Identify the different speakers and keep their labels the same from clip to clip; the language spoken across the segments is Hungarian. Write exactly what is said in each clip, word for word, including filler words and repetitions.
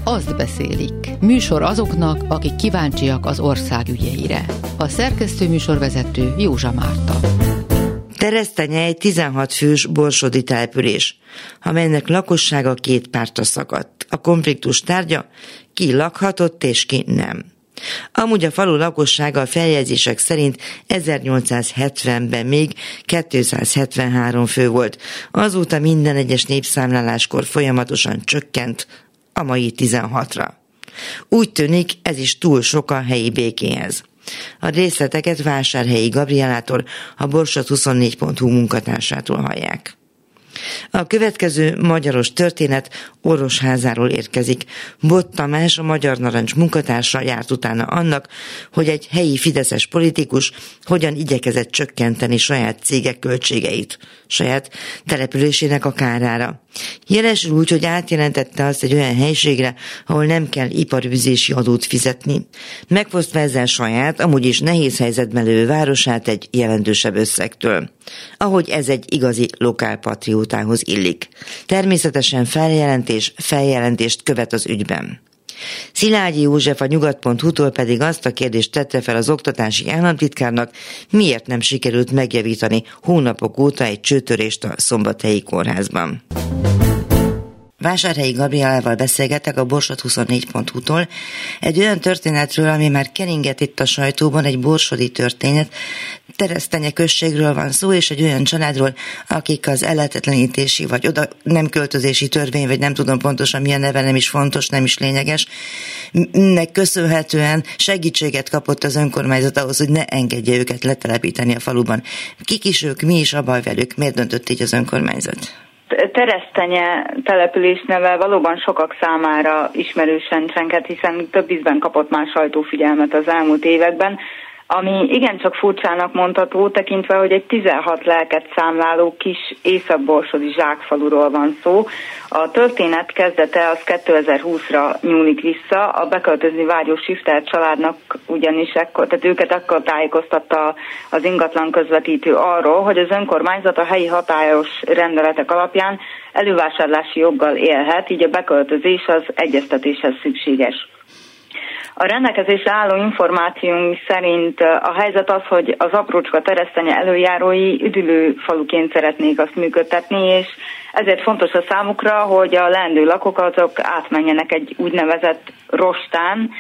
Speaker 1: azt beszélik. Műsor azoknak, akik kíváncsiak az ország ügyeire. A szerkesztő műsorvezető Józsa Márta.
Speaker 2: Teresztenye egy tizenhat fős borsodi település, amelynek lakossága két pártra szakadt. A konfliktus tárgya, ki lakhatott és ki nem. Amúgy a falu lakossága a feljegyzések szerint ezernyolcszázhetvenben még kétszázhetvenhárom fő volt. Azóta minden egyes népszámláláskor folyamatosan csökkent a mai tizenhatra. Úgy tűnik, ez is túl sok a helyi békéhez. A részleteket Vásárhelyi Gabrielától, a Borsod huszonnégy pont hu munkatársától hallják. A következő magyaros történet Orosházáról érkezik. Bot Tamás, a Magyar Narancs munkatársa járt utána annak, hogy egy helyi fideszes politikus hogyan igyekezett csökkenteni saját cégek költségeit, saját településének a kárára. Jelesül úgy, hogy átjelentette azt egy olyan helységre, ahol nem kell iparűzési adót fizetni, megfosztva ezzel saját, amúgy is nehéz helyzetben lévő városát egy jelentősebb összegtől. Ahogy ez egy igazi lokálpatriótához illik. Természetesen feljelentés, feljelentést követ az ügyben. Szilágyi József a nyugat pont hu-tól pedig azt a kérdést tette fel az oktatási államtitkárnak, miért nem sikerült megjavítani hónapok óta egy csőtörést a Szombathelyi kórházban. Vásárhelyi Gabrielával beszélgetek a Borsod huszonnégy pont hu-tól egy olyan történetről, ami már keringett itt a sajtóban, egy borsodi történet. Teresztenye községről van szó, és egy olyan családról, akik az ellehetetlenítési vagy oda nem költözési törvény, vagy nem tudom pontosan milyen neve, nem is fontos, nem is lényeges, nek köszönhetően segítséget kapott az önkormányzat ahhoz, hogy ne engedje őket letelepíteni a faluban. Kik is ők, mi is a baj velük, miért döntött így az önkormányzat?
Speaker 3: Teresztenye település neve valóban sokak számára ismerősen csengett, hiszen több ízben kapott már sajtófigyelmet az elmúlt években, ami igencsak furcsának mondható, tekintve, hogy egy tizenhat lelket számláló kis észak-borsodi zsákfaluról van szó. A történet kezdete az kétezer-húszra nyúlik vissza, a beköltözni vágyó Sifter családnak ugyanis ekkor, tehát őket akkor tájékoztatta az ingatlan közvetítő arról, hogy az önkormányzat a helyi hatályos rendeletek alapján elővásárlási joggal élhet, így a beköltözés az egyeztetéshez szükséges. A rendelkezésre álló információink szerint a helyzet az, hogy az aprócska Teresztenye előjárói üdülő faluként szeretnék azt működtetni, és ezért fontos a számukra, hogy a leendő lakók azok átmenjenek egy úgynevezett rostán,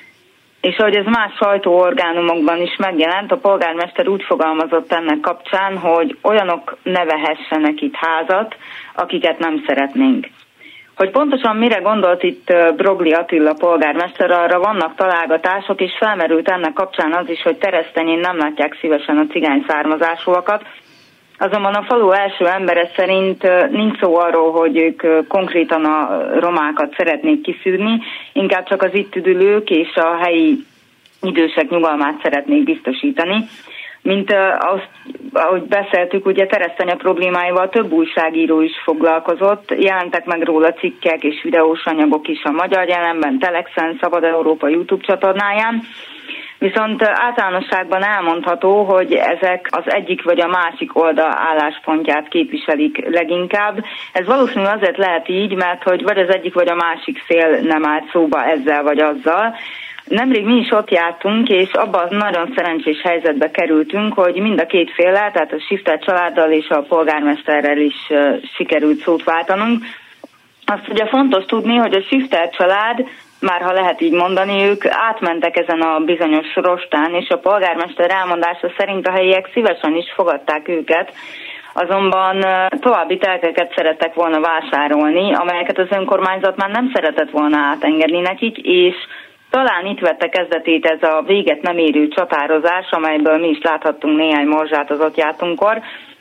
Speaker 3: és ahogy ez más sajtóorgánumokban is megjelent, a polgármester úgy fogalmazott ennek kapcsán, hogy olyanok ne vehessenek itt házat, akiket nem szeretnénk. Hogy pontosan mire gondolt itt Brogli Attila polgármester, arra vannak találgatások, és felmerült ennek kapcsán az is, hogy Teresztenyén nem látják szívesen a cigány származásúakat. Azonban a falu első embere szerint nincs szó arról, hogy ők konkrétan a romákat szeretnék kiszűrni, inkább csak az itt üdülők és a helyi idősek nyugalmát szeretnék biztosítani. Mint azt, ahogy beszéltük, ugye Teresztenye problémáival több újságíró is foglalkozott, jelentek meg róla cikkek és videós anyagok is a Magyar Jelenben, Telexen, Szabad Európa YouTube csatornáján, viszont általánosságban elmondható, hogy ezek az egyik vagy a másik oldal álláspontját képviselik leginkább. Ez valószínűleg azért lehet így, mert hogy vagy az egyik vagy a másik fél nem állt szóba ezzel vagy azzal. Nemrég mi is ott jártunk, és abban nagyon szerencsés helyzetbe kerültünk, hogy mind a két féllel, tehát a Sifter családdal és a polgármesterrel is sikerült szót váltanunk. Azt ugye fontos tudni, hogy a Sifter család, már ha lehet így mondani, ők átmentek ezen a bizonyos rostán, és a polgármester elmondása szerint a helyiek szívesen is fogadták őket, azonban további telkeket szerettek volna vásárolni, amelyeket az önkormányzat már nem szeretett volna átengedni nekik, és talán itt vette kezdetét ez a véget nem érő csatározás, amelyből mi is láthattunk néhány morzsát az ott jártunkkor.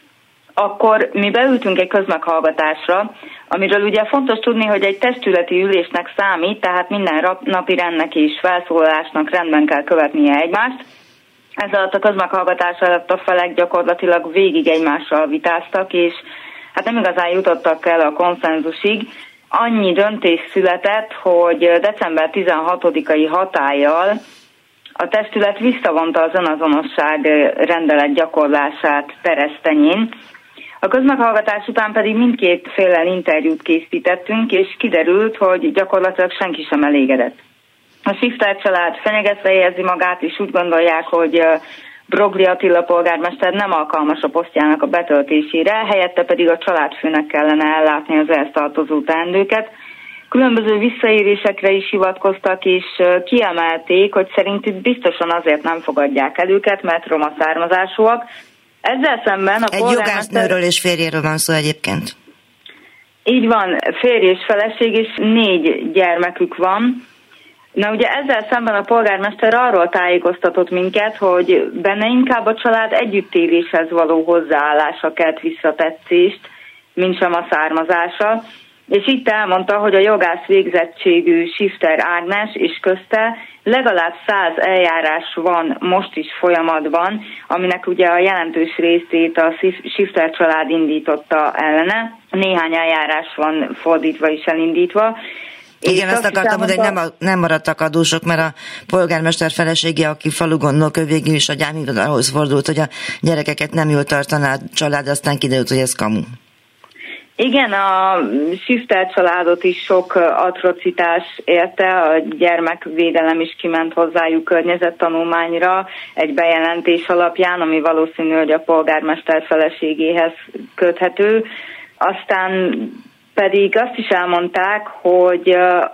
Speaker 3: Akkor mi beültünk egy közmeghallgatásra, amiről ugye fontos tudni, hogy egy testületi ülésnek számít, tehát minden napi rendnek és felszólalásnak rendben kell követnie egymást. Ez alatt a közmeghallgatás alatt a felek gyakorlatilag végig egymással vitáztak, és hát nem igazán jutottak el a konszenzusig. Annyi döntés született, hogy december tizenhatodikai hatállyal a testület visszavonta az önazonosság rendelet gyakorlását Teresztenyén. A közmeghallgatás után pedig mindkét féllel interjút készítettünk, és kiderült, hogy gyakorlatilag senki sem elégedett. A Sifter család fenyegetve érzi magát, és úgy gondolják, hogy Brogli Attila polgármester nem alkalmas a posztjának a betöltésére, helyette pedig a családfőnek kellene ellátni az ehhez tartozó teendőket. Különböző visszaérésekre is hivatkoztak, és kiemelték, hogy szerintük biztosan azért nem fogadják el őket, mert roma származásúak. Ezzel szemben a
Speaker 2: Egy
Speaker 3: polgármester...
Speaker 2: jogásznőről és férjéről van szó egyébként.
Speaker 3: Így van, férj és feleség, és négy gyermekük van. Na ugye ezzel szemben a polgármester arról tájékoztatott minket, hogy benne inkább a család együttéléshez való hozzáállása kelt visszatetszést, mint sem a származása, és itt elmondta, hogy a jogász végzettségű Sifter Ágnes és közte legalább száz eljárás van most is folyamatban, aminek ugye a jelentős részét a Sifter család indította ellene. Néhány eljárás van fordítva is elindítva.
Speaker 2: Igen, azt akartam mondani, hogy nem, a, nem maradtak adósok, mert a polgármester felesége, aki falu gondnok, végül is a gyámhivatalhoz fordult, hogy a gyerekeket nem jól tartaná a család, aztán kiderült, hogy ez kamu.
Speaker 3: Igen, a Sifter családot is sok atrocitás érte, a gyermekvédelem is kiment hozzájuk környezettanulmányra egy bejelentés alapján, ami valószínű, hogy a polgármester feleségéhez köthető. Aztán pedig azt is elmondták, hogy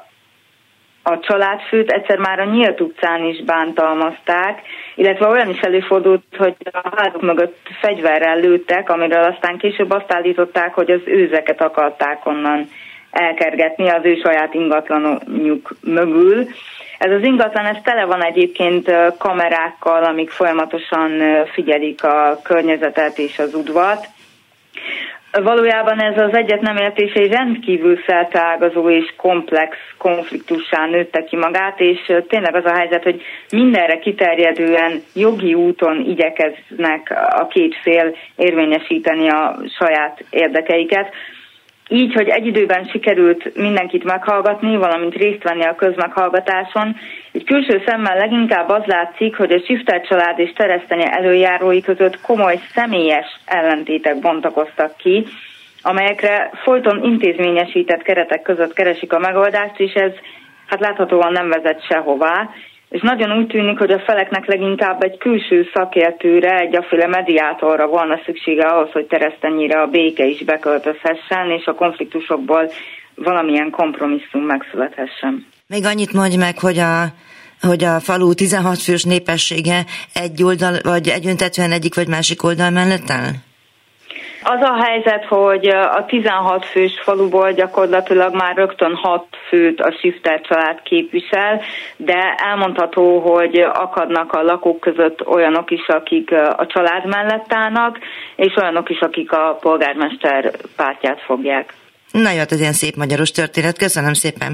Speaker 3: a családfőt egyszer már a nyílt utcán is bántalmazták, illetve olyan is előfordult, hogy a házuk mögött fegyverrel lőttek, amiről aztán később azt állították, hogy az őzeket akarták onnan elkergetni az ő saját ingatlanjuk mögül. Ez az ingatlan, ez tele van egyébként kamerákkal, amik folyamatosan figyelik a környezetet és az udvart. Valójában ez az egyetnemértés egy rendkívül szerteágazó és komplex konfliktussá nőtte ki magát, és tényleg az a helyzet, hogy mindenre kiterjedően jogi úton igyekeznek a két fél érvényesíteni a saját érdekeiket. Így, hogy egy időben sikerült mindenkit meghallgatni, valamint részt venni a közmeghallgatáson, egy külső szemmel leginkább az látszik, hogy a Sifter család és Teresztenye előjárói között komoly személyes ellentétek bontakoztak ki, amelyekre folyton intézményesített keretek között keresik a megoldást, és ez hát láthatóan nem vezet sehová. És nagyon úgy tűnik, hogy a feleknek leginkább egy külső szakértőre, egy aféle mediátorra volna szüksége ahhoz, hogy Teresztenyére a béke is beköltözhessen, és a konfliktusokból valamilyen kompromisszum megszülethessen.
Speaker 2: Még annyit mondj meg, hogy a, hogy a falu tizenhat fős népessége egy oldal, vagy egyöntetően egyik vagy másik oldal mellett áll?
Speaker 3: Az a helyzet, hogy a tizenhat fős faluból gyakorlatilag már rögtön hat főt a Sifter család képvisel, de elmondható, hogy akadnak a lakók között olyanok is, akik a család mellett állnak, és olyanok is, akik a polgármester pártját fogják.
Speaker 2: Na jó, ez ilyen szép magyaros történet. Köszönöm szépen!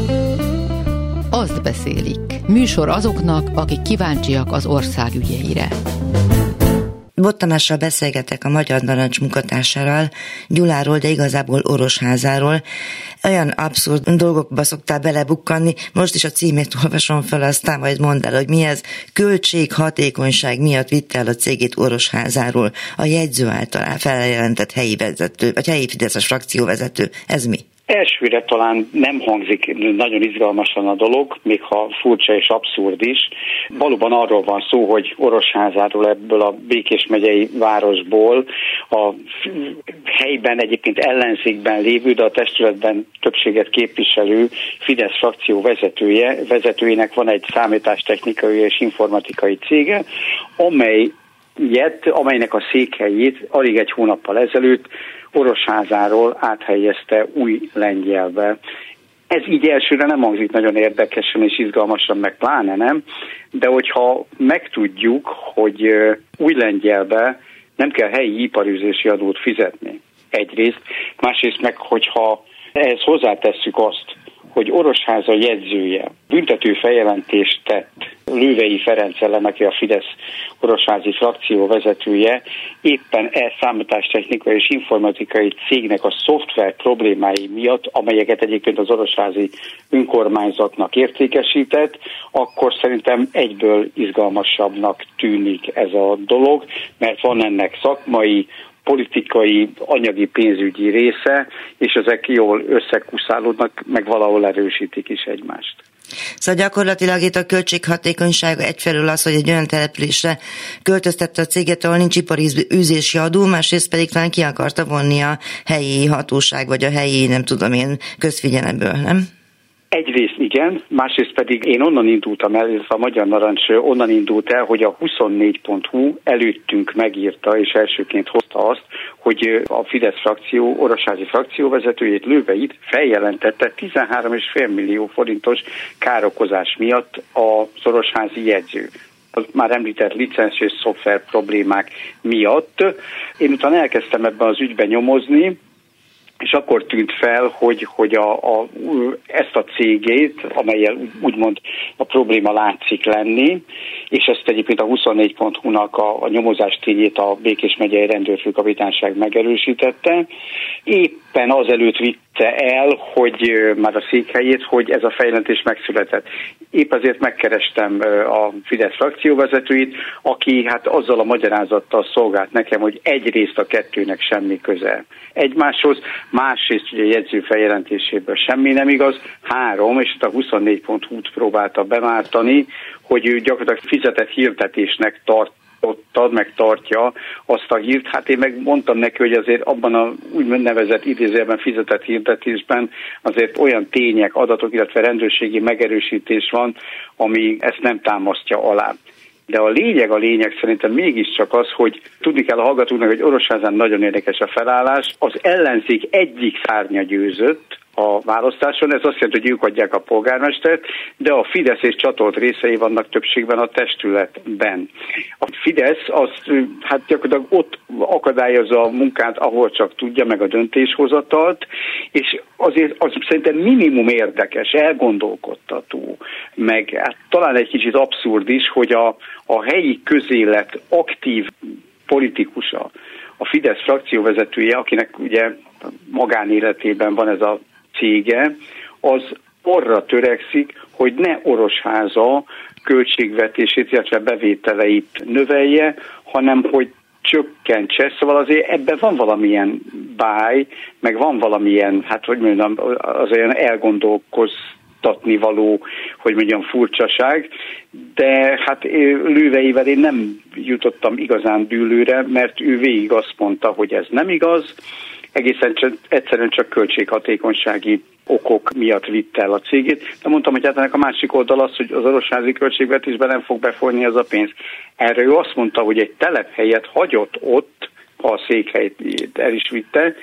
Speaker 1: Azt beszélik. Műsor azoknak, akik kíváncsiak az ország ügyeire.
Speaker 2: Bot Tamással beszélgetek, a Magyar Narancs munkatársával, Gyuláról, de igazából Orosházáról. Olyan abszurd dolgokba szoktál belebukkanni, most is a címét olvasom fel, aztán majd mondd el, hogy mi ez. Költséghatékonyság miatt vitte el a cégét Orosházáról a jegyző által feljelentett helyi vezető, vagy helyi fideszes frakcióvezető. Ez mi?
Speaker 4: Elsőre talán nem hangzik nagyon izgalmasan a dolog, még ha furcsa és abszurd is. Valóban arról van szó, hogy Orosházáról, ebből a Békés megyei városból a helyben egyébként ellenzékben lévő, de a testületben többséget képviselő Fidesz frakció vezetője, vezetőjének van egy számítástechnikai és informatikai cége, amely Ilyet, amelynek a székhelyét alig egy hónappal ezelőtt Orosházáról áthelyezte Újlengyelbe. Ez így elsőre nem hangzik nagyon érdekesen és izgalmasan, meg pláne nem, de hogyha megtudjuk, hogy Újlengyelbe nem kell helyi iparűzési adót fizetni egyrészt, másrészt meg, hogyha ehhez hozzátesszük azt, hogy Orosháza jegyzője büntető feljelentést tett Lővei Ferenc ellen, aki a Fidesz orosházi frakció vezetője, éppen e számítástechnikai és informatikai cégnek a szoftver problémái miatt, amelyeket egyébként az orosházi önkormányzatnak értékesített, akkor szerintem egyből izgalmasabbnak tűnik ez a dolog, mert van ennek szakmai, politikai, anyagi, pénzügyi része, és ezek jól összekuszálódnak, meg valahol erősítik is egymást.
Speaker 2: Szóval gyakorlatilag itt a költséghatékonyság egyfelől az, hogy egy olyan településre költöztette a céget, ahol nincs ipari űzési adó, másrészt pedig talán ki akarta vonni a helyi hatóság, vagy a helyi, nem tudom én, közfigyelemből, nem?
Speaker 4: Egyrészt igen, másrészt pedig én onnan indultam el, illetve a Magyar Narancs onnan indult el, hogy a huszonnégy pont hu előttünk megírta és elsőként hozta azt, hogy a Fidesz frakció, orosházi frakcióvezetőjét, Lőveit feljelentette tizenhárom egész öt millió forintos károkozás miatt az orosházi jegyző. Az már említett licensz és szoftver problémák miatt. Én utána elkezdtem ebben az ügyben nyomozni, és akkor tűnt fel, hogy, hogy a, a, ezt a cégét, amellyel úgymond a probléma látszik lenni, és ezt egyébként a huszonnégy pont hu-nak a, a nyomozás tényét a Békés megyei rendőrfőkapitányság megerősítette. Éppen azelőtt vitte el, hogy már a székhelyét, hogy ez a feljelentés megszületett. Épp azért megkerestem a Fidesz frakcióvezetőit, aki hát azzal a magyarázattal szolgált nekem, hogy egyrészt a kettőnek semmi köze egymáshoz, másrészt ugye a jegyző feljelentéséből semmi nem igaz, három, és a huszonnégy pont hu-t próbálta bemártani, hogy ő gyakorlatilag fizetett hirdetésnek tartotta, meg tartja azt a hírt. Hát én meg mondtam neki, hogy azért abban a úgynevezett idézőjelben fizetett hirdetésben azért olyan tények, adatok, illetve rendőrségi megerősítés van, ami ezt nem támasztja alá. De a lényeg, a lényeg szerintem mégiscsak az, hogy tudni kell a hallgatóknak, hogy Orosházán nagyon érdekes a felállás. Az ellenzék egyik szárnya győzött a választáson, ez azt jelenti, hogy ők adják a polgármestert, de a Fidesz és csatolt részei vannak többségben a testületben. A Fidesz az, hát gyakorlatilag ott akadályozza a munkát, ahol csak tudja, meg a döntéshozatalt, és azért az szerintem minimum érdekes, elgondolkodtató, meg hát talán egy kicsit abszurd is, hogy a, a helyi közélet aktív politikusa, a Fidesz frakcióvezetője, akinek ugye magánéletében van ez a cége, az arra törekszik, hogy ne Orosháza költségvetését, illetve bevételeit növelje, hanem hogy csökkentse. Szóval azért ebben van valamilyen báj, meg van valamilyen, hát hogy mondjam, az olyan elgondolkoztatni való, hogy mondjam, furcsaság, de hát Lőveivel én nem jutottam igazán dűlőre, mert ő végig azt mondta, hogy ez nem igaz, egészen csak, egyszerűen csak költséghatékonysági okok miatt vitte el a cégét. De mondtam, hogy hát ennek a másik oldal az, hogy az orosházi költségvetésben nem fog befolyni ez a pénz. Erre ő azt mondta, hogy egy telephelyet hagyott ott, ha a székhelyet el is vitte,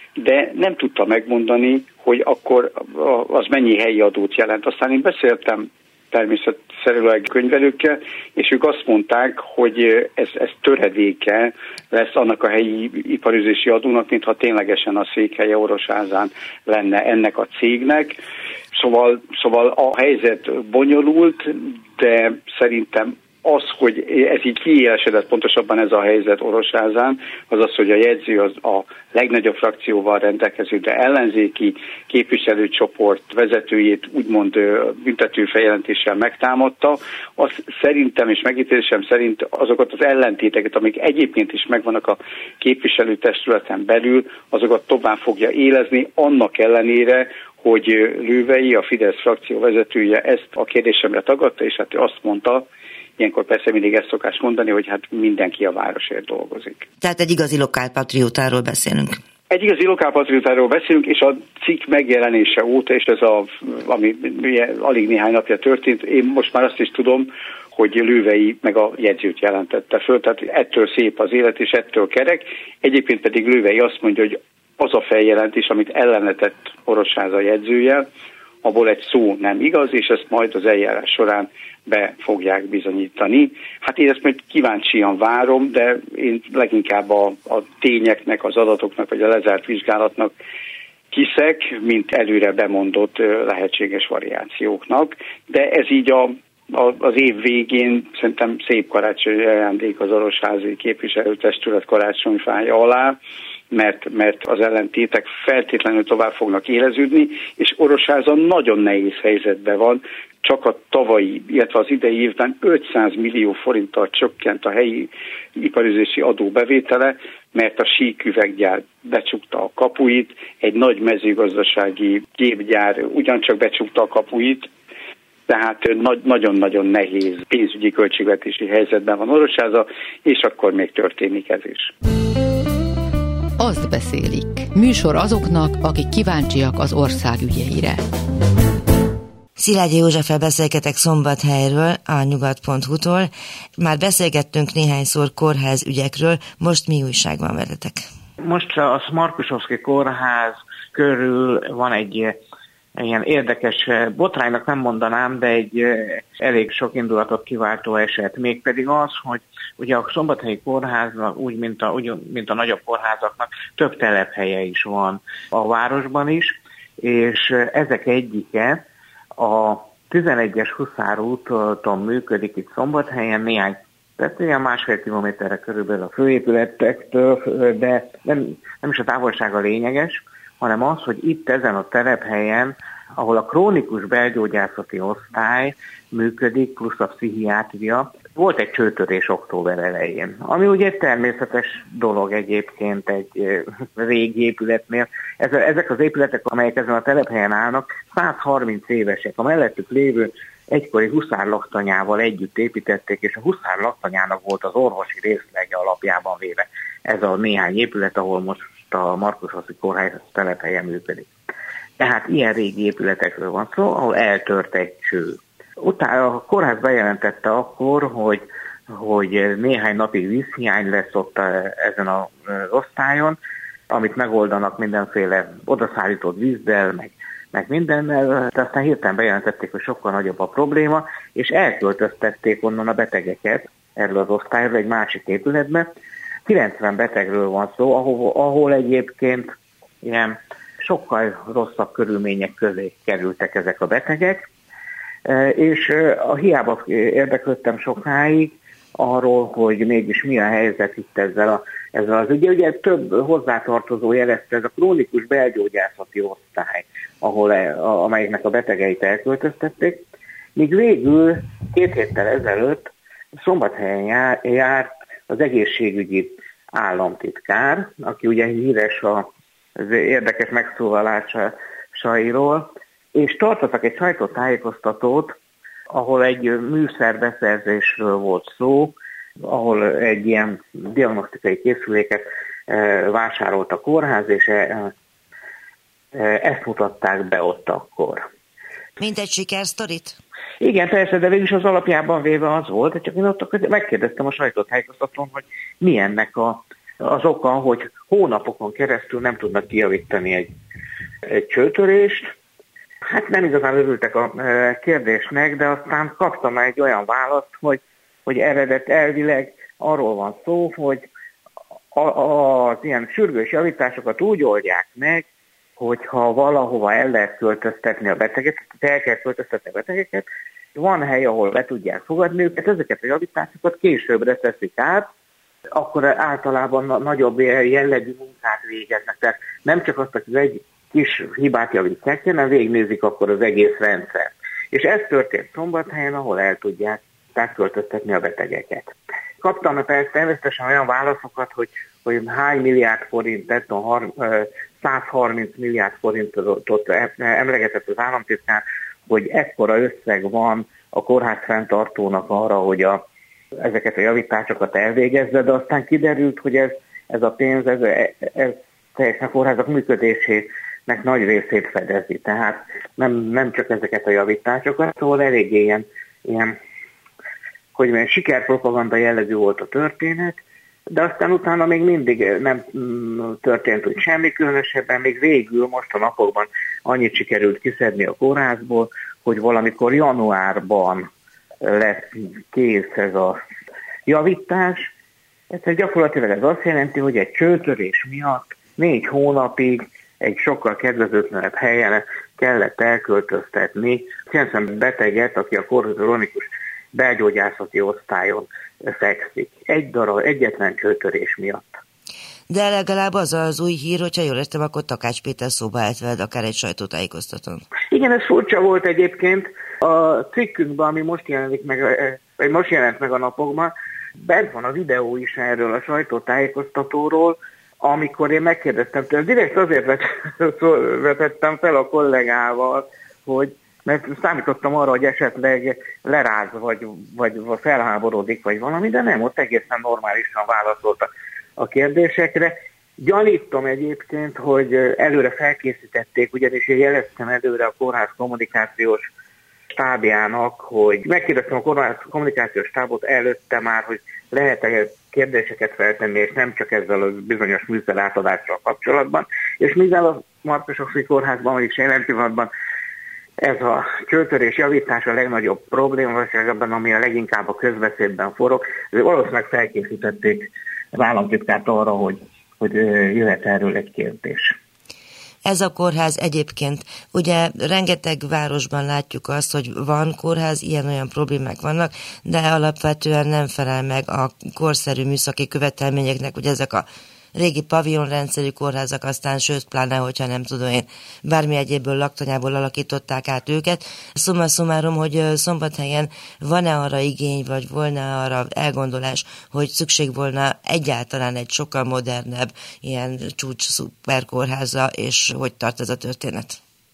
Speaker 4: de nem tudta megmondani, hogy akkor az mennyi helyi adót jelent. Aztán én beszéltem természetszerűleg könyvelőkkel, és ők azt mondták, hogy ez, ez töredéke lesz annak a helyi iparüzési adónak, mintha ténylegesen a székhelye Orosházán lenne ennek a cégnek. Szóval, szóval a helyzet bonyolult, de szerintem az, hogy ez így kiélesedett pontosabban ez a helyzet Orosházán, az az, hogy a jegyző az a legnagyobb frakcióval rendelkező, de ellenzéki képviselőcsoport vezetőjét úgymond büntető feljelentéssel megtámadta. Azt szerintem és megítélésem szerint azokat az ellentéteket, amik egyébként is megvannak a képviselőtestületen belül, azokat tovább fogja élezni, annak ellenére, hogy Lővei, a Fidesz frakció vezetője ezt a kérdésemre tagadta, és hát ő azt mondta, ilyenkor persze mindig ezt szokás mondani, hogy hát mindenki a városért dolgozik.
Speaker 2: Tehát egy igazi lokálpatriótáról beszélünk.
Speaker 4: Egy igazi lokálpatriótáról beszélünk, és a cikk megjelenése óta, és ez a, ami alig néhány napja történt, én most már azt is tudom, hogy Lővei meg a jegyzőt jelentette föl, tehát ettől szép az élet, és ettől kerek. Egyébként pedig Lővei azt mondja, hogy az a feljelentés, amit ellenetett Orosháza jegyzője, abból egy szó nem igaz, és ezt majd az eljárás során be fogják bizonyítani. Hát én ezt majd kíváncsian várom, de én leginkább a, a tényeknek, az adatoknak, vagy a lezárt vizsgálatnak hiszek, mint előre bemondott lehetséges variációknak. De ez így a, a, az év végén szerintem szép karácsonyi ajándék az orosházi képviselőtestület karácsonyfája alá, mert, mert az ellentétek feltétlenül tovább fognak éleződni, és Orosháza nagyon nehéz helyzetben van, csak a tavalyi, illetve az idei évben ötszáz millió forinttal csökkent a helyi iparüzési adó bevétele, mert a síküveggyár becsukta a kapuit, egy nagy mezőgazdasági gépgyár ugyancsak becsukta a kapuit, tehát nagyon-nagyon nehéz pénzügyi költségvetési helyzetben van Orosháza, és akkor még történik ez is.
Speaker 1: Azt beszélik. Műsor azoknak, akik kíváncsiak az ország ügyeire.
Speaker 2: Szilágyi Józseffel beszélgetek Szombathelyről, a nyugat pont hu-tól. Már beszélgettünk néhányszor kórház ügyekről, most mi újság van veletek?
Speaker 5: Most a Markusovszky kórház körül van egy ilyen érdekes botránynak nem mondanám, de egy elég sok indulatot kiváltó eset. Mégpedig az, hogy ugye a Szombathelyi kórháznak, úgy mint a, úgy, mint a nagyobb kórházaknak több telephelye is van a városban is, és ezek egyike a tizenegyes Huszárúton működik itt Szombathelyen, néhány, tehát ilyen másfél kilométerre körülbelül a főépületektől, de nem, nem is a távolsága lényeges, hanem az, hogy itt ezen a telephelyen, ahol a krónikus belgyógyászati osztály működik, plusz a pszichiátria, volt egy csőtörés október elején, ami ugye egy természetes dolog egyébként egy régi épületnél. Ezek az épületek, amelyek ezen a telephelyen állnak, százharminc évesek, a mellettük lévő egykori huszárlaktanyával együtt építették, és a huszárlaktanyának volt az orvosi részlege alapjában véve ez a néhány épület, ahol most a Markusovszky kórház telephelyen működik. Tehát ilyen régi épületekről van szó, ahol eltört egy cső. Utána a kórház bejelentette akkor, hogy, hogy néhány napig vízhiány lesz ott ezen az osztályon, amit megoldanak mindenféle odaszállított vízzel, meg, meg mindennel, de aztán hirtelen bejelentették, hogy sokkal nagyobb a probléma, és elköltöztették onnan a betegeket erről az osztályról egy másik épületbe. kilencven betegről van szó, ahol, ahol egyébként ilyen sokkal rosszabb körülmények közé kerültek ezek a betegek, és a hiába érdeklődtem sokáig arról, hogy mégis mi a helyzet itt ezzel, a, ezzel az ügyel. Ugye több hozzátartozó jelezte, ez a krónikus belgyógyászati osztály, ahol, a, amelyeknek a betegeit elköltöztették, míg végül két héttel ezelőtt Szombathelyen jár, járt az egészségügyi államtitkár, aki ugye híres az érdekes megszólalásairól, és tartottak egy sajtótájékoztatót, ahol egy műszerbeszerzésről volt szó, ahol egy ilyen diagnosztikai készüléket vásárolt a kórház, és ezt mutatták be ott akkor.
Speaker 2: Mint egy sikersztorit?
Speaker 5: Igen, persze, de végülis az alapjában véve az volt, csak én ott megkérdeztem a sajtótájékoztatón, hogy mi ennek a, az oka, hogy hónapokon keresztül nem tudnak kijavítani egy, egy csőtörést. Hát nem igazán örültek a kérdésnek, de aztán kaptam egy olyan választ, hogy, hogy eredet elvileg arról van szó, hogy a, a, az ilyen sürgős javításokat úgy oldják meg, hogyha valahova el lehet költöztetni a betegeket, el kell költöztetni a betegeket, van hely, ahol be tudják fogadni őket, ezeket a javításokat későbbre teszik át, akkor általában nagyobb jellegű munkát végeznek. Tehát nem csak azt, hogy egy kis hibát javítják, hanem végignézik akkor az egész rendszer. És ez történt Szombathelyen, ahol el tudják költöztetni a betegeket. Kaptam persze természetesen olyan válaszokat, hogy, hogy hány milliárd forint, tehát százharminc milliárd forintot emlegetett az államtitkár, hogy ekkora összeg van a kórház fenntartónak arra, hogy a, ezeket a javításokat elvégezze, de aztán kiderült, hogy ez, ez a pénz, ez, ez teljesen a kórházak működésének nagy részét fedezi. Tehát nem, nem csak ezeket a javításokat, szóval eléggé ilyen, ilyen hogy mondjam, sikerpropaganda jellegű volt a történet, de aztán utána még mindig nem történt úgy semmi különösebben, még végül most a napokban annyit sikerült kiszedni a kórházból, hogy valamikor januárban lesz kész ez a javítás. Ez gyakorlatilag ez azt jelenti, hogy egy csőtörés miatt négy hónapig egy sokkal kedvezőtlenebb helyen kellett elköltöztetni kilencven beteget, aki a krónikus belgyógyászati osztályon fekszik. Egy darab, egyetlen csőtörés miatt.
Speaker 2: De legalább az az új hír, hogyha jól értem, akkor Takács Péter szóba állt veled akár egy sajtótájékoztatón.
Speaker 5: Igen, ez furcsa volt egyébként. A cikkünkben, ami most jelenik meg, vagy most jelent meg a napokban, bent van a videó is erről a sajtótájékoztatóról, amikor én megkérdeztem tőle, direkt azért vetettem fel a kollégával, hogy mert számítottam arra, hogy esetleg leráz, vagy, vagy felháborodik, vagy valami, de nem, ott egészen normálisan válaszolt a kérdésekre. Gyanítom egyébként, hogy előre felkészítették, ugyanis én jeleztem előre a kórház kommunikációs stábjának, hogy megkérdeztem a kórház kommunikációs stábot előtte már, hogy lehet-e kérdéseket feltenni, és nem csak ezzel a bizonyos műszer átadással kapcsolatban. És mivel a Markhasovszki kórházban, vagyis jelen pillanatban ez a csőtörés javítás a legnagyobb probléma, ebben, ami a leginkább a közbeszédben forog, valószínűleg felkészítették az államtitkárt arra, hogy, hogy jöhet erről egy kérdés.
Speaker 2: Ez a kórház egyébként, ugye rengeteg városban látjuk azt, hogy van kórház, ilyen-olyan problémák vannak, de alapvetően nem felel meg a korszerű műszaki követelményeknek, ugye ezek a régi pavilonrendszerű kórházak, aztán sőt, pláne, hogyha nem tudom én, bármi egyébből laktanyából alakították át őket. Summa summarum, hogy Szombathelyen van-e arra igény, vagy volna arra elgondolás, hogy szükség volna egyáltalán egy sokkal modernebb ilyen csúcs szuperkórháza, és hogy tart ez a történet?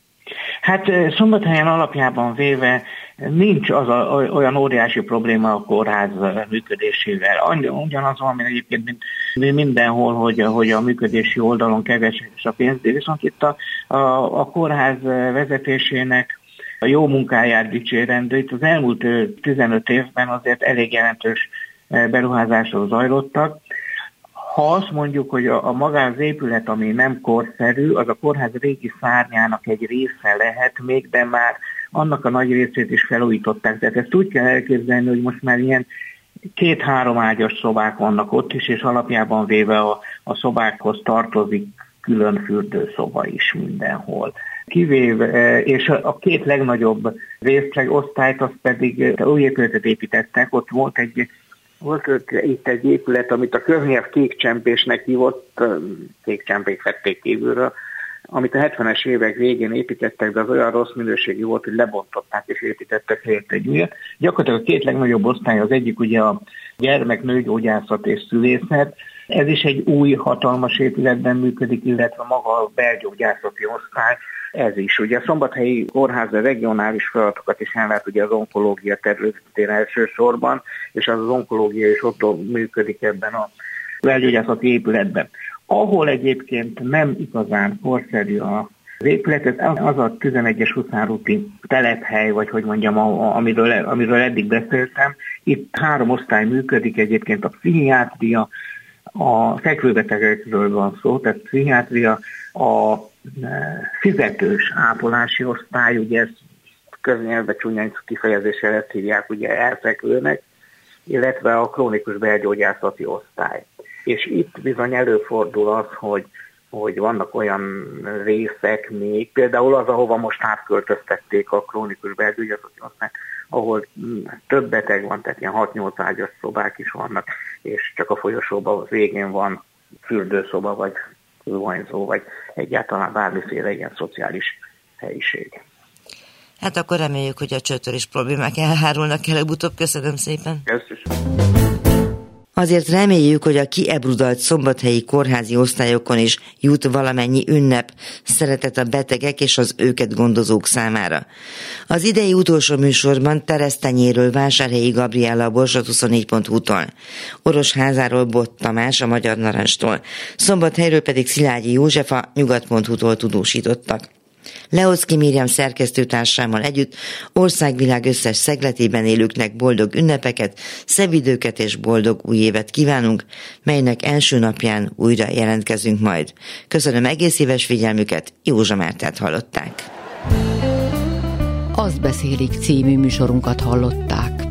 Speaker 5: Hát Szombathelyen alapjában véve nincs az a, olyan óriási probléma a kórház működésével. Ugyanaz van, mint egyébként mint mindenhol, hogy, hogy a működési oldalon kevés a pénz, de viszont itt a, a, a kórház vezetésének a jó munkáját dicsérendő. Itt az elmúlt tizenöt évben azért elég jelentős beruházások zajlottak. Ha azt mondjuk, hogy a, a maga az épület, ami nem korszerű, az a kórház régi szárnyának egy része lehet még, de már annak a nagy részét is felújították. Tehát ezt úgy kell elképzelni, hogy most már ilyen két-három ágyas szobák vannak ott is, és alapjában véve a, a szobákhoz tartozik külön fürdőszoba is mindenhol. Kivéve, és a két legnagyobb részlegosztályt, azt pedig új épületet építettek, ott volt egy Volt itt egy épület, amit a köznyelv kékcsempésnek hívott, kékcsempék vették kívülről, amit a hetvenes évek végén építettek, de az olyan rossz minőségű volt, hogy lebontották és építettek helyett egy újat. Gyakorlatilag a két legnagyobb osztály, az egyik ugye a gyermek-nőgyógyászat és szülészet. Ez is egy új hatalmas épületben működik, illetve maga a belgyógyászati osztály. Ez is. Ugye a Szombathelyi kórház a regionális feladatokat is ellát, ugye az onkológia területén elsősorban, és az, az onkológia is ott működik ebben a belgyógyászati épületben. Ahol egyébként nem igazán korszerű az épület, az a tizenegyes utcánúti telephely, vagy hogy mondjam, amiről, amiről eddig beszéltem. Itt három osztály működik, egyébként a pszichiátria, a fekvőbetegekről van szó, tehát pszichiátria, a fizetős ápolási osztály, ugye ezt köznyelvben csúnyán kifejezéssel ezt hívják ugye elfekvőnek, illetve a krónikus belgyógyászati osztály. És itt bizony előfordul az, hogy, hogy vannak olyan részek még, például az, ahova most átköltöztették a krónikus belgyógyászati osztály, ahol több beteg van, tehát ilyen hat-nyolc ágyas szobák is vannak, és csak a folyosóban az végén van fürdőszoba, vagy zuhanyzó, vagy egyáltalán bármiféle ilyen szociális helyiség.
Speaker 2: Hát akkor reméljük, hogy a csőtörés problémák elhárulnak előbb-utóbb. Köszönöm szépen.
Speaker 5: Köszönöm.
Speaker 2: Azért reméljük, hogy a kiebrudalt szombathelyi kórházi osztályokon is jut valamennyi ünnep, szeretet a betegek és az őket gondozók számára. Az idei utolsó műsorban Teresztenyéről Vásárhelyi Gabriella a Borsod huszonnégy pont hu-tól, Orosházáról Bot Tamás a Magyar Narancstól, Szombathelyről pedig Szilágyi József a Nyugat pont hu-tól tudósítottak. Leocki Miriam szerkesztőtársámmal együtt országvilág összes szegletében élőknek boldog ünnepeket, szebb időket és boldog új évet kívánunk, melynek első napján újra jelentkezünk majd. Köszönöm egész éves figyelmüket, Józsa Mártát hallották.
Speaker 1: Azt beszélik című műsorunkat hallották.